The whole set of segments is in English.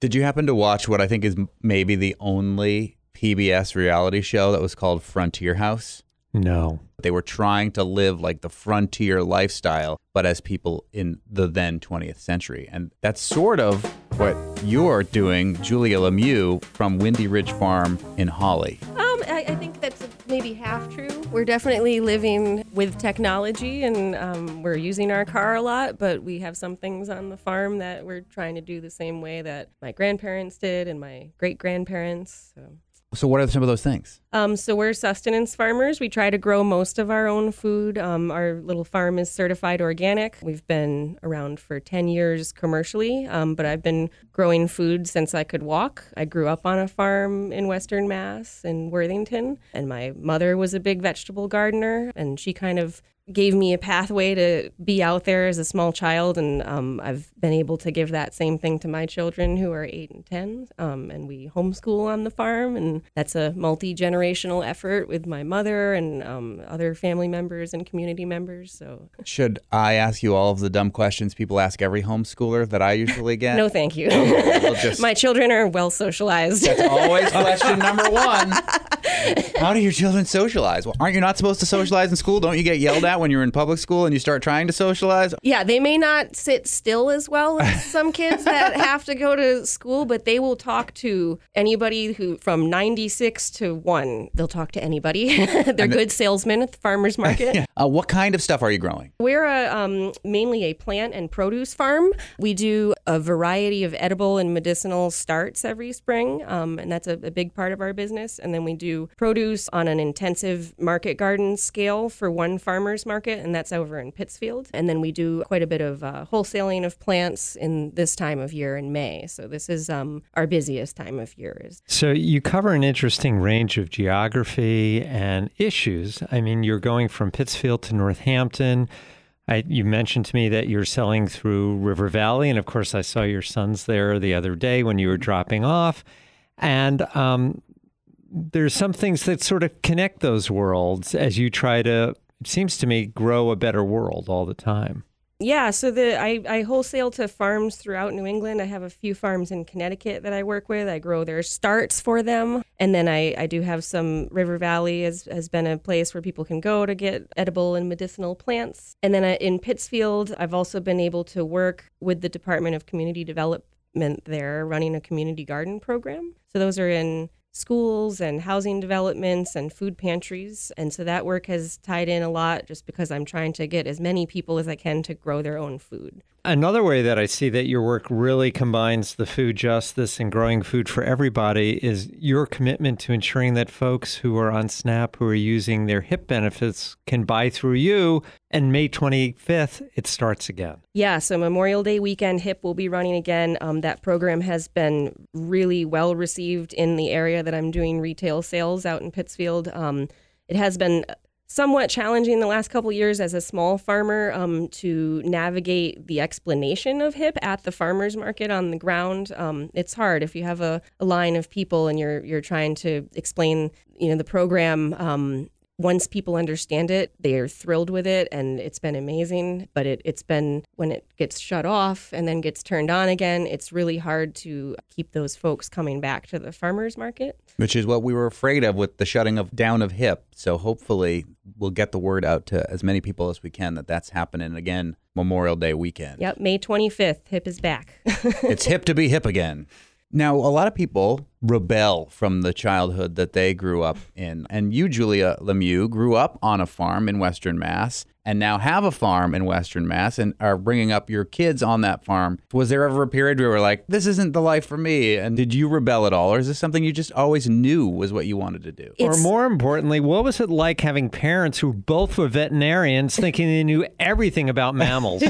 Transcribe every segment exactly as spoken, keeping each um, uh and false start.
Did you happen to watch what I think is maybe the only P B S reality show that was called Frontier House? No. They were trying to live like the frontier lifestyle, but as people in the then twentieth century. And that's sort of what you're doing, Julia Lemieux, from Windy Ridge Farm in Holly. Um, I, I think that's maybe half true. We're definitely living with technology, and um, we're using our car a lot, but we have some things on the farm that we're trying to do the same way that my grandparents did and my great-grandparents. So. So what are some of those things? Um, so we're sustenance farmers. We try to grow most of our own food. Um, our little farm is certified organic. We've been around for ten years commercially, um, but I've been growing food since I could walk. I grew up on a farm in Western Mass in Worthington, and my mother was a big vegetable gardener, and she kind of gave me a pathway to be out there as a small child, and um, I've been able to give that same thing to my children who are eight and ten, um, and we homeschool on the farm, and that's a multi-generational effort with my mother and um, other family members and community members. So, should I ask you all of the dumb questions people ask every homeschooler that I usually get? No, thank you. Okay, we'll just... My children are well socialized. That's always question number one. How do your children socialize? Well, aren't you not supposed to socialize in school? Don't you get yelled at when you're in public school and you start trying to socialize? Yeah, they may not sit still as well as some kids that have to go to school, but they will talk to anybody who from ninety-six to one. They'll talk to anybody. They're the, good salesmen at the farmer's market. Yeah. Uh, what kind of stuff are you growing? We're a, um, mainly a plant and produce farm. We do a variety of edible and medicinal starts every spring, um, and that's a, a big part of our business. And then we do produce on an intensive market garden scale for one farmer's market, and that's over in Pittsfield. And then we do quite a bit of uh, wholesaling of plants in this time of year in May. So this is um, our busiest time of year. So you cover an interesting range of geography and issues. I mean, you're going from Pittsfield to Northampton. I, you mentioned to me that you're selling through River Valley, and of course I saw your sons there the other day when you were dropping off. And um, there's some things that sort of connect those worlds as you try to, it seems to me, grow a better world all the time. Yeah, so the I, I wholesale to farms throughout New England. I have a few farms in Connecticut that I work with. I grow their starts for them. And then I, I do have some, River Valley has, has been a place where people can go to get edible and medicinal plants. And then in Pittsfield, I've also been able to work with the Department of Community Development there, running a community garden program. So those are in schools and housing developments and food pantries. And so that work has tied in a lot just because I'm trying to get as many people as I can to grow their own food. Another way that I see that your work really combines the food justice and growing food for everybody is your commitment to ensuring that folks who are on SNAP, who are using their HIP benefits, can buy through you. And May twenty-fifth, it starts again. Yeah, so Memorial Day weekend, HIP will be running again. Um, that program has been really well received in the area that I'm doing retail sales out in Pittsfield. Um, it has been somewhat challenging the last couple years as a small farmer um, to navigate the explanation of HIP at the farmer's market on the ground. Um, it's hard if you have a, a line of people and you're you're trying to explain, you know, the program. Um, Once people understand it, they are thrilled with it, and it's been amazing. But it, it's been, when it gets shut off and then gets turned on again, it's really hard to keep those folks coming back to the farmer's market. Which is what we were afraid of with the shutting of down of HIP. So hopefully we'll get the word out to as many people as we can that that's happening again Memorial Day weekend. Yep, May twenty-fifth, HIP is back. It's hip to be hip again. Now, a lot of people rebel from the childhood that they grew up in. And you, Julia Lemieux, grew up on a farm in Western Mass and now have a farm in Western Mass and are bringing up your kids on that farm. Was there ever a period where you were like, this isn't the life for me? And did you rebel at all? Or is this something you just always knew was what you wanted to do? It's... Or more importantly, what was it like having parents who both were veterinarians thinking they knew everything about mammals?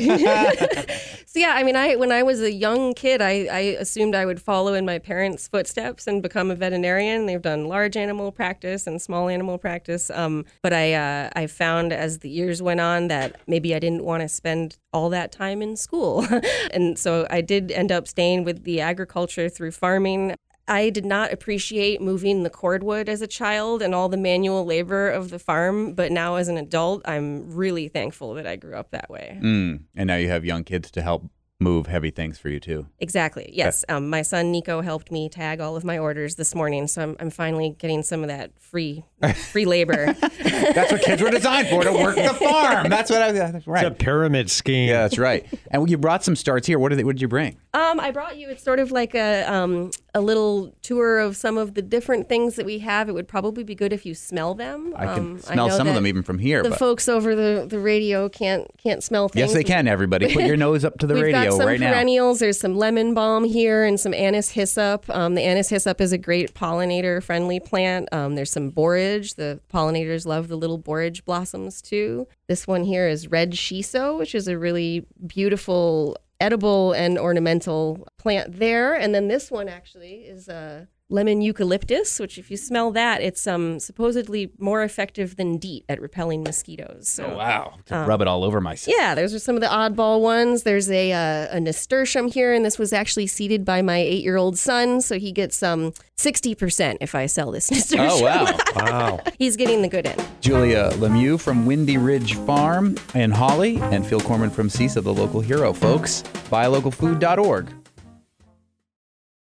So yeah, I mean, I when I was a young kid, I, I assumed I would follow in my parents' footsteps and become a veterinarian. They've done large animal practice and small animal practice. Um, but I uh, I found as the years went on that maybe I didn't want to spend all that time in school. And so I did end up staying with the agriculture through farming. I did not appreciate moving the cordwood as a child and all the manual labor of the farm, but now as an adult, I'm really thankful that I grew up that way. Mm. And now you have young kids to help move heavy things for you too. Exactly. Yes. Um, my son Nico helped me tag all of my orders this morning, so I'm, I'm finally getting some of that free free labor. That's what kids were designed for, to work the farm. That's what I was right. It's a pyramid scheme. Yeah, that's right. And you brought some starts here. What did they, what did you bring? Um, I brought you. It's sort of like a um, a little tour of some of the different things that we have. It would probably be good if you smell them. I can um, smell I know some of that them even from here. The but folks over the, the radio can't can't smell things. yes, they can. Everybody, put your nose up to the We've radio got some right now. perennials. There's some lemon balm here and some anise hyssop. Um, the anise hyssop is a great pollinator-friendly plant. Um, there's some borage. The pollinators love the little borage blossoms too. This one here is red shiso, which is a really beautiful edible and ornamental plant there. And then this one actually is a lemon eucalyptus, which if you smell that, it's um supposedly more effective than DEET at repelling mosquitoes. So, Oh, wow. To um, rub it all over myself. Yeah, those are some of the oddball ones. There's a uh, a nasturtium here, and this was actually seeded by my eight-year-old son, so he gets um sixty percent if I sell this nasturtium. Oh, wow. Wow. He's getting the good end. Julia Lemieux from Windy Ridge Farm in Holly, and Phil Corman from CISA, the local hero, folks. buy local food dot org.